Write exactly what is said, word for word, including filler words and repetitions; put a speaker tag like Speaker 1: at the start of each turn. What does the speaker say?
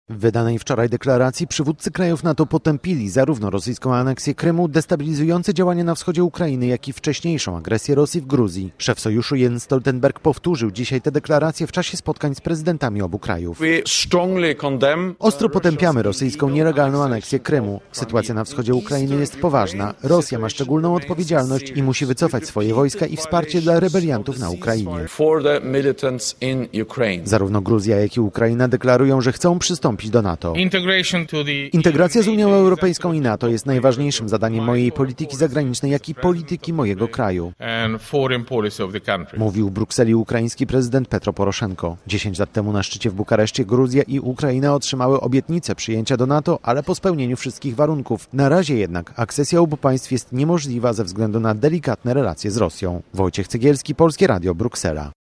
Speaker 1: W wydanej wczoraj deklaracji przywódcy krajów NATO potępili zarówno rosyjską aneksję Krymu, destabilizujące działania na wschodzie Ukrainy, jak i wcześniejszą agresję Rosji w Gruzji. Szef sojuszu Jens Stoltenberg powtórzył dzisiaj te deklaracje w czasie spotkań z prezydentami obu krajów. Ostro potępiamy rosyjską nielegalną aneksję Krymu. Sytuacja na wschodzie Ukrainy jest poważna. Rosja ma szczególną odpowiedzialność i musi wycofać swoje wojska i wsparcie dla rebeliantów na Ukrainie. Zarówno Gruzja, jak i Ukraina deklarują, że chcą przystąpić do NATO. Integracja z Unią Europejską i NATO jest najważniejszym zadaniem mojej polityki zagranicznej, jak i polityki mojego kraju, mówił w Brukseli ukraiński prezydent Petro Poroszenko. Dziesięć lat temu na szczycie w Bukareszcie Gruzja i Ukraina otrzymały obietnicę przyjęcia do NATO, ale po spełnieniu wszystkich warunków. Na razie jednak akcesja obu państw jest niemożliwa ze względu na delikatne relacje z Rosją. Wojciech Cegielski, Polskie Radio, Bruksela.